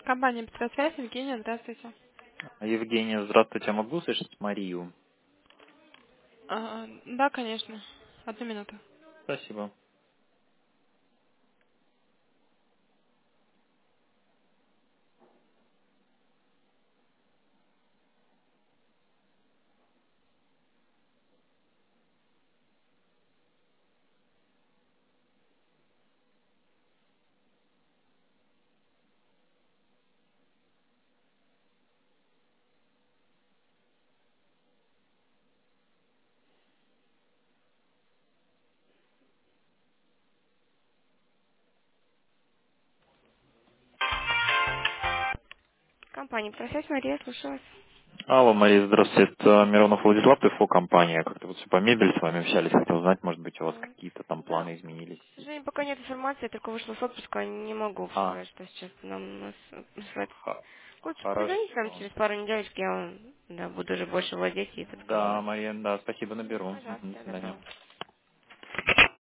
Компания «Петросвязь», Евгения, здравствуйте. Евгения, здравствуйте. Я могу услышать Марию? Да, конечно. Одну минуту. Спасибо. Компания «Петросвязь», Мария, слушаю вас. Алло, Мария, здравствуйте. Это Миронов Владислав, ТФО компания. Как-то вот по мебели с вами общались. Хотел узнать, может быть, у вас какие-то там Да, планы изменились. к сожалению, пока нет информации, я только вышла с отпуска, не могу А, сказать, что сейчас нам нас присылает. х- Лучше позвоните нам хорошо. через пару неделечек, я вам буду уже больше владеть и Да, подсказывать. Мария, да, спасибо, наберу. До Пожалуйста, свидания. добро.